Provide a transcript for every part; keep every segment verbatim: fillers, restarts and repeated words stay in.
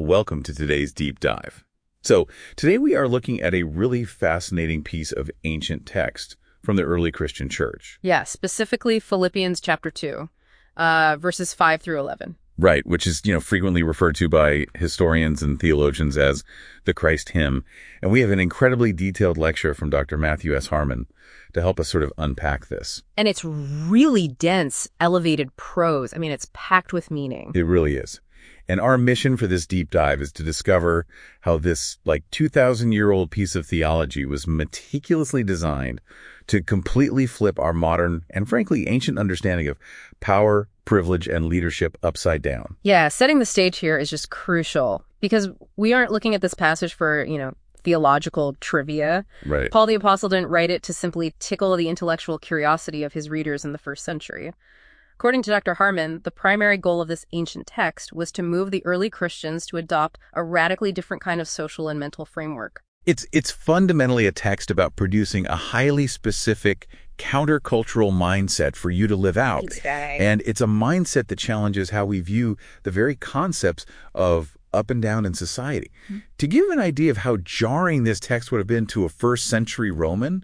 Welcome to today's deep dive. So, today we are looking at a really fascinating piece of ancient text from the early Christian church. Yeah, specifically Philippians chapter two, uh, verses five through eleven. Right, which is, you know, frequently referred to by historians and theologians as the Christ hymn. And we have an incredibly detailed lecture from Doctor Matthew S. Harmon to help us sort of unpack this. And it's really dense, elevated prose. I mean, it's packed with meaning. It really is. And our mission for this deep dive is to discover how this, like, two thousand year old piece of theology was meticulously designed to completely flip our modern and, frankly, ancient understanding of power, privilege, and leadership upside down. Yeah, setting the stage here is just crucial because we aren't looking at this passage for, you know, theological trivia. Right. Paul the Apostle didn't write it to simply tickle the intellectual curiosity of his readers in the first century. According to Doctor Harmon, the primary goal of this ancient text was to move the early Christians to adopt a radically different kind of social and mental framework. It's it's fundamentally a text about producing a highly specific countercultural mindset for you to live out. Exactly. And it's a mindset that challenges how we view the very concepts of up and down in society. Mm-hmm. To give an idea of how jarring this text would have been to a first century Roman,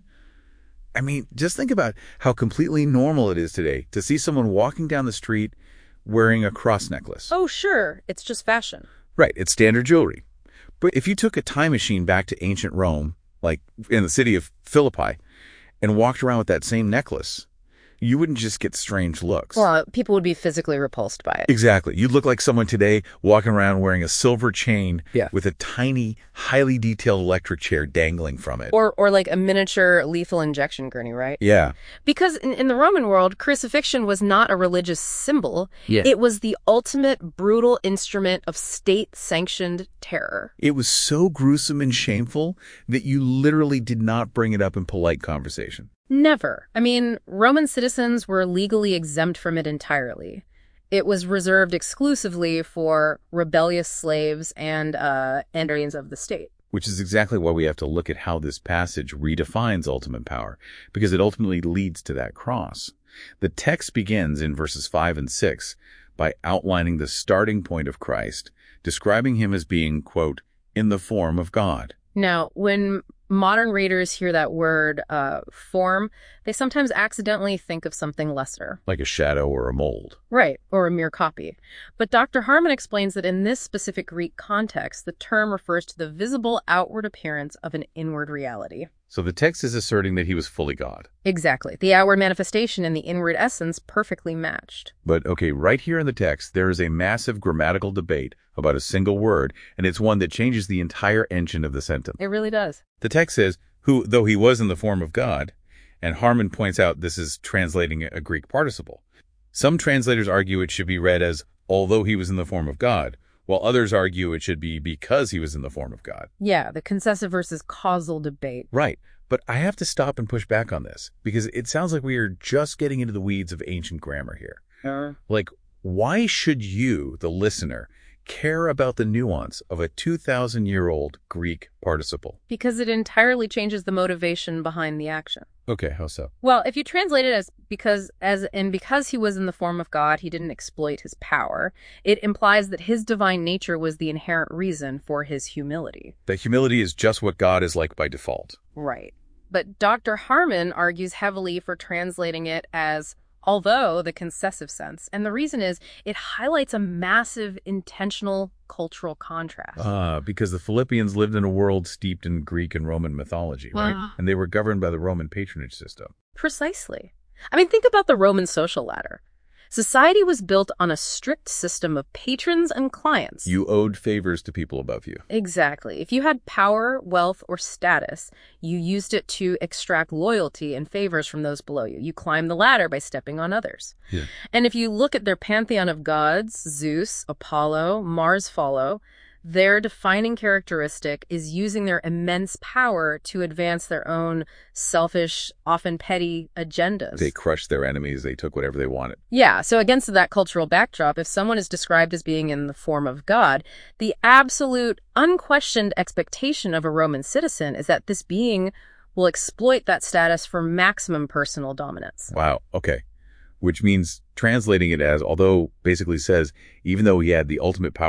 I mean, just think about how completely normal it is today to see someone walking down the street wearing a cross necklace. Oh, sure. It's just fashion. Right. It's standard jewelry. But if you took a time machine back to ancient Rome, like in the city of Philippi, and walked around with that same necklace, you wouldn't just get strange looks. Well, people would be physically repulsed by it. Exactly. You'd look like someone today walking around wearing a silver chain yeah. with a tiny, highly detailed electric chair dangling from it. Or or like a miniature lethal injection gurney, right? Yeah. Because in, in the Roman world, crucifixion was not a religious symbol. Yeah. It was the ultimate brutal instrument of state-sanctioned terror. It was so gruesome and shameful that you literally did not bring it up in polite conversation. Never. I mean, Roman citizens were legally exempt from it entirely. It was reserved exclusively for rebellious slaves and uh, enemies of the state. Which is exactly why we have to look at how this passage redefines ultimate power, because it ultimately leads to that cross. The text begins in verses five and six by outlining the starting point of Christ, describing him as being, quote, in the form of God. Now, when modern readers hear that word uh, form, they sometimes accidentally think of something lesser. Like a shadow or a mold. Right, or a mere copy. But Doctor Harmon explains that in this specific Greek context, the term refers to the visible outward appearance of an inward reality. So the text is asserting that he was fully God. Exactly. The outward manifestation and the inward essence perfectly matched. But, okay, right here in the text, there is a massive grammatical debate about a single word, and it's one that changes the entire engine of the sentence. It really does. The text says, who, though he was in the form of God, and Harmon points out this is translating a Greek participle. Some translators argue it should be read as, although he was in the form of God, while others argue it should be because he was in the form of God. Yeah, the concessive versus causal debate. Right. But I have to stop and push back on this, because it sounds like we are just getting into the weeds of ancient grammar here. Uh, like, why should you, the listener, care about the nuance of a two thousand year old Greek participle? Because it entirely changes the motivation behind the action. Okay, how so? Well, if you translate it as because as and because he was in the form of God, he didn't exploit his power, it implies that his divine nature was the inherent reason for his humility. That humility is just what God is like by default. Right. But Doctor Harmon argues heavily for translating it as although the concessive sense. And the reason is it highlights a massive intentional cultural contrast. Ah, because the Philippians lived in a world steeped in Greek and Roman mythology, right? Wow. And they were governed by the Roman patronage system. Precisely. I mean, think about the Roman social ladder. Society was built on a strict system of patrons and clients. You owed favors to people above you. Exactly. If you had power, wealth, or status, you used it to extract loyalty and favors from those below you. You climbed the ladder by stepping on others. Yeah. And if you look at their pantheon of gods, Zeus, Apollo, Mars follow, their defining characteristic is using their immense power to advance their own selfish, often petty agendas. They crushed their enemies. They took whatever they wanted. Yeah, so against that cultural backdrop, if someone is described as being in the form of God, the absolute, unquestioned expectation of a Roman citizen is that this being will exploit that status for maximum personal dominance. Wow, okay. Which means translating it as, although basically says, even though he had the ultimate power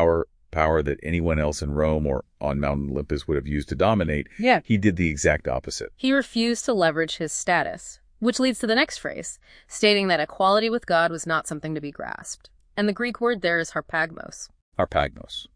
power that anyone else in Rome or on Mount Olympus would have used to dominate. Yeah. He did the exact opposite. He refused to leverage his status, which leads to the next phrase, stating that equality with God was not something to be grasped. And the Greek word there is harpagmos. Harpagmos.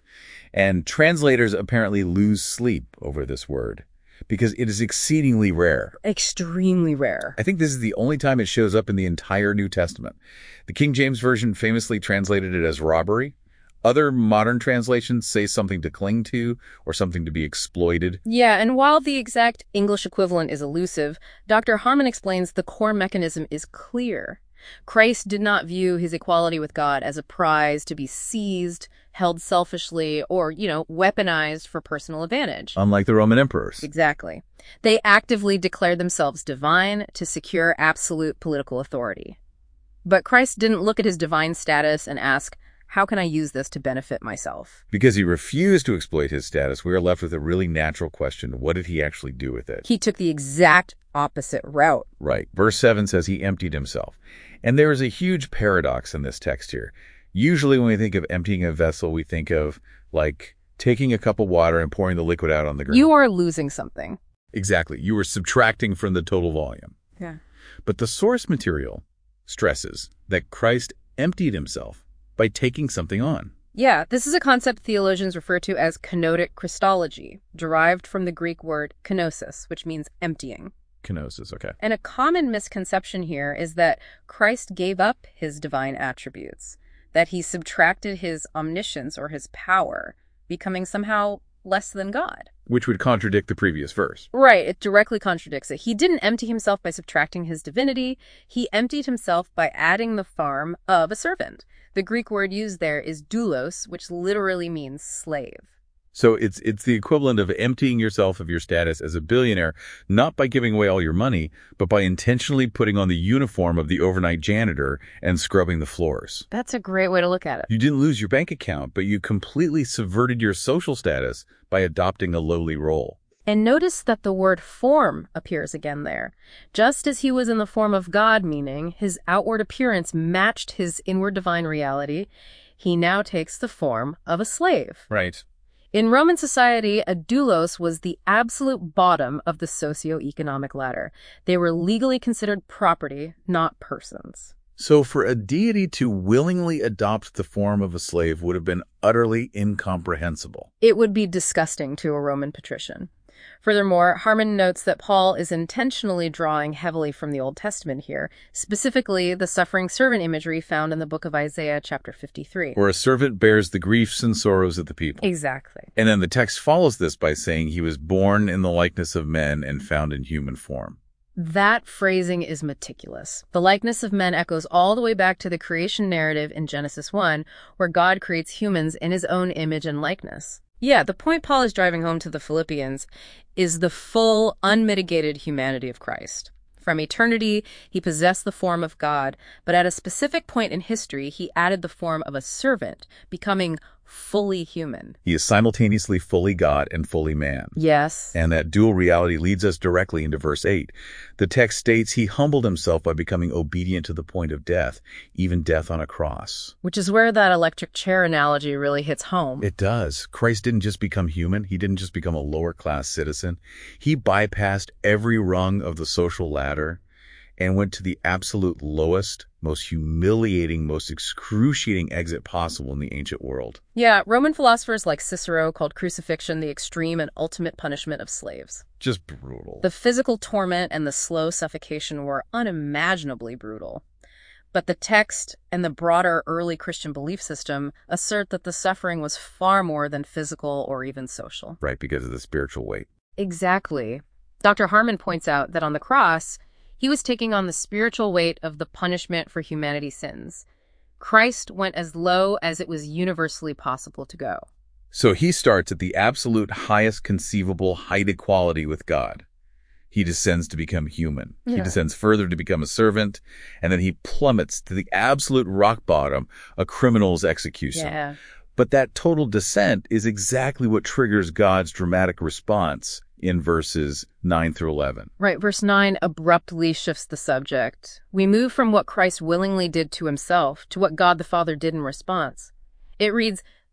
And translators apparently lose sleep over this word because it is exceedingly rare. Extremely rare. I think this is the only time it shows up in the entire New Testament. The King James Version famously translated it as robbery. Other modern translations say something to cling to or something to be exploited. Yeah, and while the exact English equivalent is elusive, Doctor Harmon explains the core mechanism is clear. Christ did not view his equality with God as a prize to be seized, held selfishly, or, you know, weaponized for personal advantage. Unlike the Roman emperors. Exactly. They actively declared themselves divine to secure absolute political authority. But Christ didn't look at his divine status and ask, how can I use this to benefit myself? Because he refused to exploit his status, we are left with a really natural question. What did he actually do with it? He took the exact opposite route. Right. Verse seven says he emptied himself. And there is a huge paradox in this text here. Usually when we think of emptying a vessel, we think of, like, taking a cup of water and pouring the liquid out on the ground. You are losing something. Exactly. You are subtracting from the total volume. Yeah. But the source material stresses that Christ emptied himself by taking something on. Yeah, this is a concept theologians refer to as kenotic Christology, derived from the Greek word kenosis, which means emptying. Kenosis, okay. And a common misconception here is that Christ gave up his divine attributes, that he subtracted his omniscience or his power, becoming somehow less than God. Which would contradict the previous verse. Right, it directly contradicts it. He didn't empty himself by subtracting his divinity. He emptied himself by adding the form of a servant. The Greek word used there is doulos, which literally means slave. So it's it's the equivalent of emptying yourself of your status as a billionaire, not by giving away all your money, but by intentionally putting on the uniform of the overnight janitor and scrubbing the floors. That's a great way to look at it. You didn't lose your bank account, but you completely subverted your social status by adopting a lowly role. And notice that the word form appears again there. Just as he was in the form of God, meaning his outward appearance matched his inward divine reality, he now takes the form of a slave. Right. In Roman society, a doulos was the absolute bottom of the socioeconomic ladder. They were legally considered property, not persons. So for a deity to willingly adopt the form of a slave would have been utterly incomprehensible. It would be disgusting to a Roman patrician. Furthermore, Harmon notes that Paul is intentionally drawing heavily from the Old Testament here, specifically the suffering servant imagery found in the book of Isaiah, chapter fifty-three. Where a servant bears the griefs and sorrows of the people. Exactly. And then the text follows this by saying he was born in the likeness of men and found in human form. That phrasing is meticulous. The likeness of men echoes all the way back to the creation narrative in Genesis one, where God creates humans in his own image and likeness. Yeah, the point Paul is driving home to the Philippians is the full, unmitigated humanity of Christ. From eternity, he possessed the form of God, but at a specific point in history, he added the form of a servant, becoming fully human. He is simultaneously fully God and fully man. Yes. And that dual reality leads us directly into verse eight. The text states he humbled himself by becoming obedient to the point of death, even death on a cross. Which is where that electric chair analogy really hits home. It does. Christ didn't just become human. He didn't just become a lower class citizen. He bypassed every rung of the social ladder and went to the absolute lowest, most humiliating, most excruciating exit possible in the ancient world. Yeah, Roman philosophers like Cicero called crucifixion the extreme and ultimate punishment of slaves. Just brutal. The physical torment and the slow suffocation were unimaginably brutal. But the text and the broader early Christian belief system assert that the suffering was far more than physical or even social. Right, because of the spiritual weight. Exactly. Doctor Harmon points out that on the cross, he was taking on the spiritual weight of the punishment for humanity's sins. Christ went as low as it was universally possible to go. So he starts at the absolute highest conceivable height equality with God. He descends to become human. Yeah. He descends further to become a servant, and then he plummets to the absolute rock bottom, a criminal's execution. Yeah. But that total descent is exactly what triggers God's dramatic response in verses nine through eleven. Right, verse nine abruptly shifts the subject. We move from what Christ willingly did to himself to what God the Father did in response. It reads,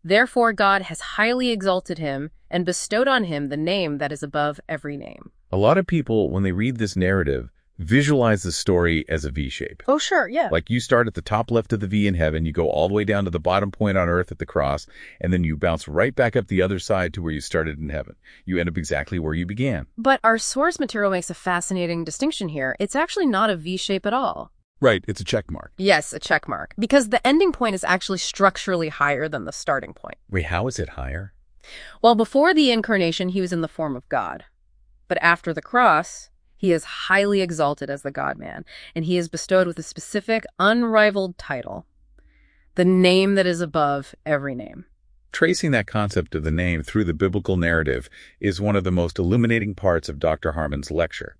Therefore God has highly exalted him and bestowed on him the name that is above every name. A lot of people, when they read this narrative, visualize the story as a V shape. Oh, sure, yeah. Like you start at the top left of the V in heaven, you go all the way down to the bottom point on earth at the cross, and then you bounce right back up the other side to where you started in heaven. You end up exactly where you began. But our source material makes a fascinating distinction here. It's actually not a V shape at all. Right, it's a check mark. Yes, a check mark, because the ending point is actually structurally higher than the starting point. Wait, how is it higher? Well, before the incarnation, he was in the form of God. But after the cross, he is highly exalted as the God-man, and he is bestowed with a specific, unrivaled title, the name that is above every name. Tracing that concept of the name through the biblical narrative is one of the most illuminating parts of Doctor Harmon's lecture.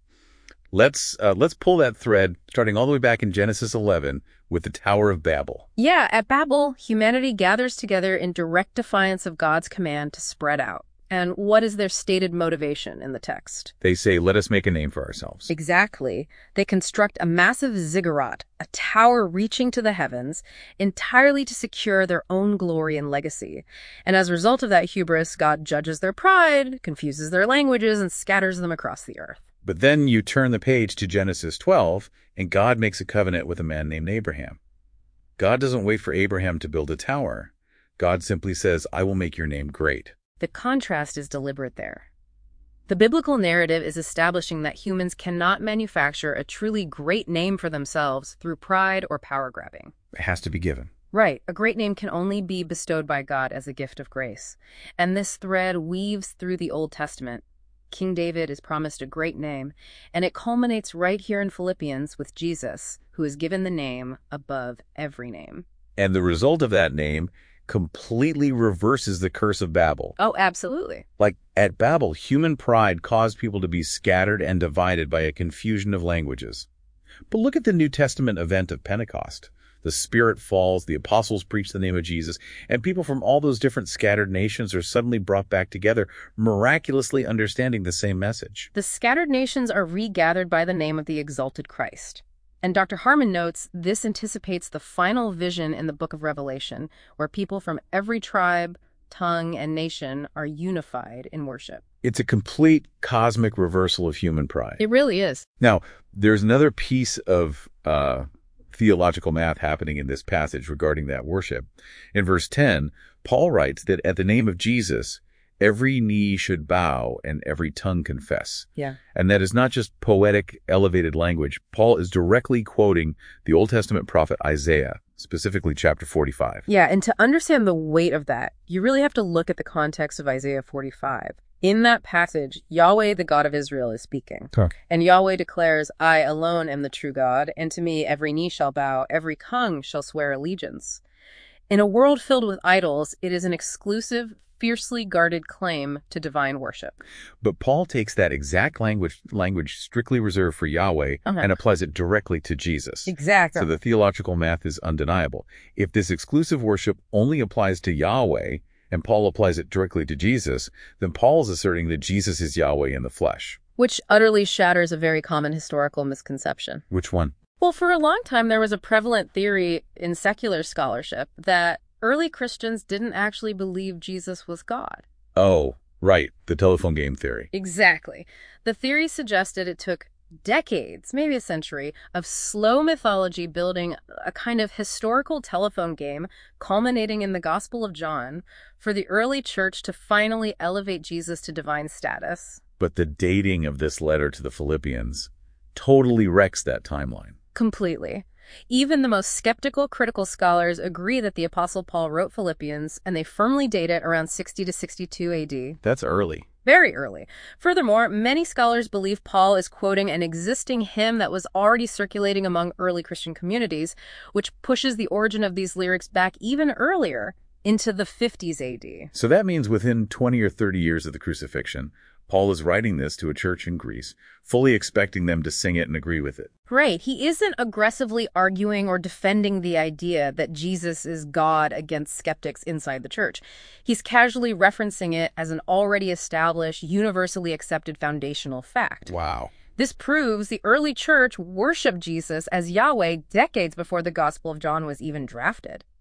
Let's uh, let's pull that thread, starting all the way back in Genesis eleven with the Tower of Babel. Yeah, at Babel, humanity gathers together in direct defiance of God's command to spread out. And what is their stated motivation in the text? They say, let us make a name for ourselves. Exactly. They construct a massive ziggurat, a tower reaching to the heavens, entirely to secure their own glory and legacy. And as a result of that hubris, God judges their pride, confuses their languages, and scatters them across the earth. But then you turn the page to Genesis twelve, and God makes a covenant with a man named Abraham. God doesn't wait for Abraham to build a tower. God simply says, I will make your name great. The contrast is deliberate there. The biblical narrative is establishing that humans cannot manufacture a truly great name for themselves through pride or power grabbing. It has to be given. Right. A great name can only be bestowed by God as a gift of grace. And this thread weaves through the Old Testament. King David is promised a great name, and it culminates right here in Philippians with Jesus, who is given the name above every name. And the result of that name completely reverses the curse of Babel. Oh, absolutely. Like at Babel, human pride caused people to be scattered and divided by a confusion of languages. But look at the New Testament event of Pentecost. The Spirit falls, the apostles preach the name of Jesus, and people from all those different scattered nations are suddenly brought back together, miraculously understanding the same message. The scattered nations are regathered by the name of the exalted Christ. And Doctor Harmon notes this anticipates the final vision in the book of Revelation, where people from every tribe, tongue, and nation are unified in worship. It's a complete cosmic reversal of human pride. It really is. Now, there's another piece of uh, theological math happening in this passage regarding that worship. In verse ten, Paul writes that at the name of Jesus, every knee should bow and every tongue confess. Yeah. And that is not just poetic, elevated language. Paul is directly quoting the Old Testament prophet Isaiah, specifically chapter forty-five. Yeah, and to understand the weight of that, you really have to look at the context of Isaiah forty-five. In that passage, Yahweh, the God of Israel, is speaking. Huh. And Yahweh declares, I alone am the true God, and to me every knee shall bow, every tongue shall swear allegiance. In a world filled with idols, it is an exclusive, fiercely guarded claim to divine worship. But Paul takes that exact language language strictly reserved for Yahweh Uh-huh. and applies it directly to Jesus. Exactly. So the theological math is undeniable. If this exclusive worship only applies to Yahweh and Paul applies it directly to Jesus, then Paul is asserting that Jesus is Yahweh in the flesh. Which utterly shatters a very common historical misconception. Which one? Well, for a long time, there was a prevalent theory in secular scholarship that early Christians didn't actually believe Jesus was God. Oh, right. The telephone game theory. Exactly. The theory suggested it took decades, maybe a century, of slow mythology building a kind of historical telephone game culminating in the Gospel of John for the early church to finally elevate Jesus to divine status. But the dating of this letter to the Philippians totally wrecks that timeline. Completely. Even the most skeptical critical scholars agree that the Apostle Paul wrote Philippians, and they firmly date it around sixty to sixty-two A D. That's early. Very early. Furthermore, many scholars believe Paul is quoting an existing hymn that was already circulating among early Christian communities, which pushes the origin of these lyrics back even earlier, into the fifties A D. So that means within twenty or thirty years of the crucifixion, Paul is writing this to a church in Greece, fully expecting them to sing it and agree with it. Right. He isn't aggressively arguing or defending the idea that Jesus is God against skeptics inside the church. He's casually referencing it as an already established, universally accepted foundational fact. Wow. This proves the early church worshiped Jesus as Yahweh decades before the Gospel of John was even drafted.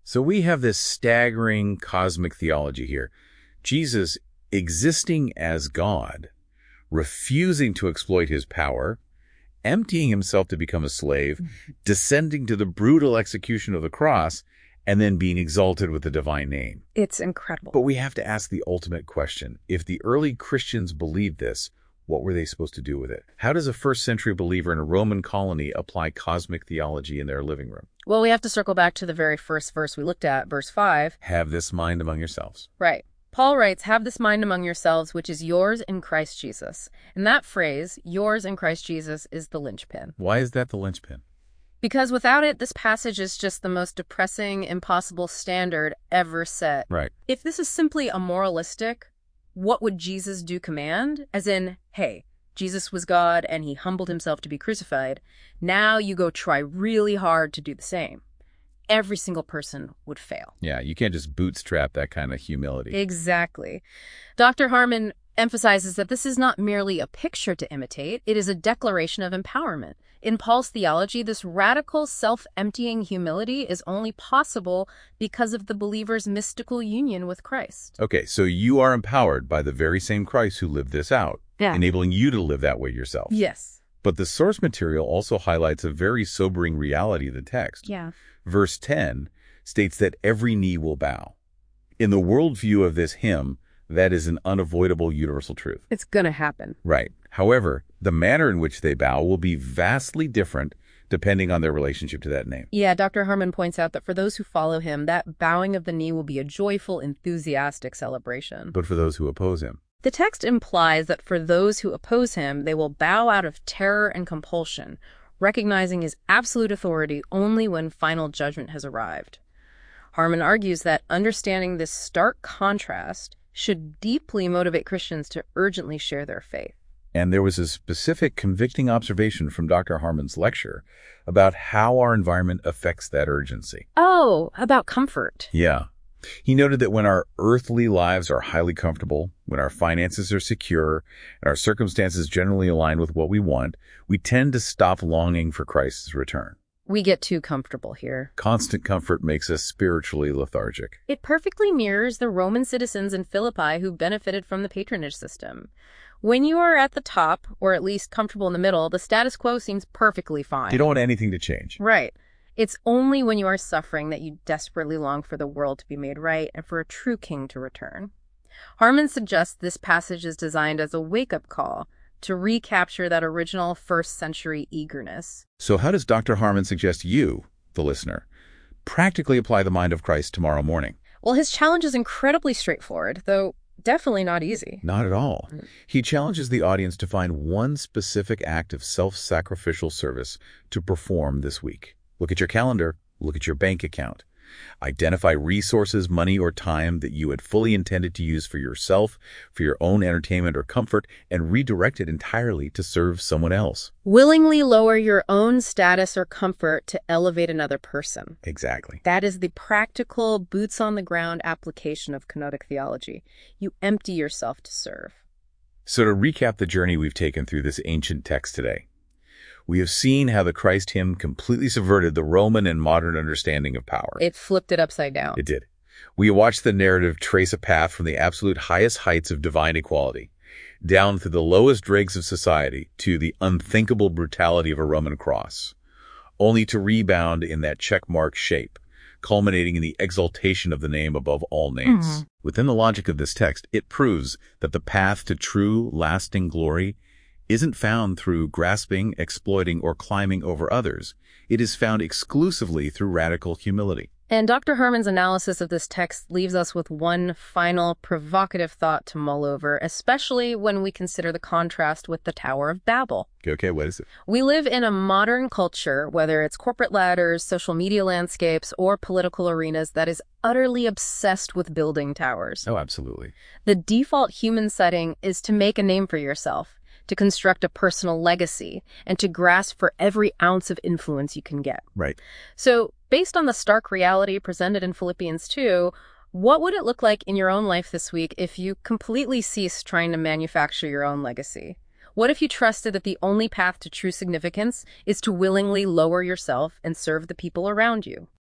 So we have this staggering cosmic theology here. Jesus existing as God, refusing to exploit his power, emptying himself to become a slave, descending to the brutal execution of the cross, and then being exalted with the divine name. It's incredible. But we have to ask the ultimate question. If the early Christians believed this, what were they supposed to do with it? How does a first century believer in a Roman colony apply cosmic theology in their living room? Well, we have to circle back to the very first verse we looked at, verse five. Have this mind among yourselves. Right. Paul writes, have this mind among yourselves, which is yours in Christ Jesus. And that phrase, yours in Christ Jesus, is the linchpin. Why is that the linchpin? Because without it, this passage is just the most depressing, impossible standard ever set. Right. If this is simply a moralistic, what would Jesus do command? As in, hey, Jesus was God and he humbled himself to be crucified. Now you go try really hard to do the same. Every single person would fail. Yeah, you can't just bootstrap that kind of humility. Exactly. Doctor Harmon emphasizes that this is not merely a picture to imitate, it is a declaration of empowerment. In Paul's theology, this radical self-emptying humility is only possible because of the believer's mystical union with Christ. Okay, so you are empowered by the very same Christ who lived this out, Yeah. enabling you to live that way yourself. Yes. But the source material also highlights a very sobering reality of the text. Yeah. Verse ten states that every knee will bow. In the worldview of this hymn, that is an unavoidable universal truth. It's gonna happen. Right. However, the manner in which they bow will be vastly different depending on their relationship to that name. Yeah, Doctor Harmon points out that for those who follow him, that bowing of the knee will be a joyful, enthusiastic celebration. But for those who oppose him, The text implies that for those who oppose him, they will bow out of terror and compulsion, recognizing his absolute authority only when final judgment has arrived. Harmon argues that understanding this stark contrast should deeply motivate Christians to urgently share their faith. and there was a specific convicting observation from Doctor Harmon's lecture about how our environment affects that urgency. Oh, about comfort. Yeah. He noted that when our earthly lives are highly comfortable, when our finances are secure, and our circumstances generally align with what we want, we tend to stop longing for Christ's return. We get too comfortable here. Constant comfort makes us spiritually lethargic. It perfectly mirrors the Roman citizens in Philippi who benefited from the patronage system. When you are at the top, or at least comfortable in the middle, the status quo seems perfectly fine. You don't want anything to change. Right. It's only when you are suffering that you desperately long for the world to be made right and for a true king to return. Harmon suggests this passage is designed as a wake-up call to recapture that original first century eagerness. So how does Doctor Harmon suggest you, the listener, practically apply the mind of Christ tomorrow morning? Well, his challenge is incredibly straightforward, though definitely not easy. Not at all. He challenges the audience to find one specific act of self-sacrificial service to perform this week. Look at your calendar. Look at your bank account. Identify resources, money, or time that you had fully intended to use for yourself, for your own entertainment or comfort, and redirect it entirely to serve someone else. Willingly lower your own status or comfort to elevate another person. Exactly. That is the practical, boots-on-the-ground application of kenotic theology. You empty yourself to serve. So to recap the journey we've taken through this ancient text today, we have seen how the Christ hymn completely subverted the Roman and modern understanding of power. It flipped it upside down. It did. We watched the narrative trace a path from the absolute highest heights of divine equality, down through the lowest dregs of society to the unthinkable brutality of a Roman cross, only to rebound in that checkmark shape, culminating in the exaltation of the name above all names. Mm-hmm. Within the logic of this text, it proves that the path to true, lasting glory isn't found through grasping, exploiting, or climbing over others. It is found exclusively through radical humility. And Doctor Harmon's analysis of this text leaves us with one final provocative thought to mull over, especially when we consider the contrast with the Tower of Babel. Okay, what is it? We live in a modern culture, whether it's corporate ladders, social media landscapes, or political arenas, that is utterly obsessed with building towers. Oh, absolutely. The default human setting is to make a name for yourself, to construct a personal legacy, and to grasp for every ounce of influence you can get. Right. So, based on the stark reality presented in Philippians two, what would it look like in your own life this week if you completely ceased trying to manufacture your own legacy? What if you trusted that the only path to true significance is to willingly lower yourself and serve the people around you?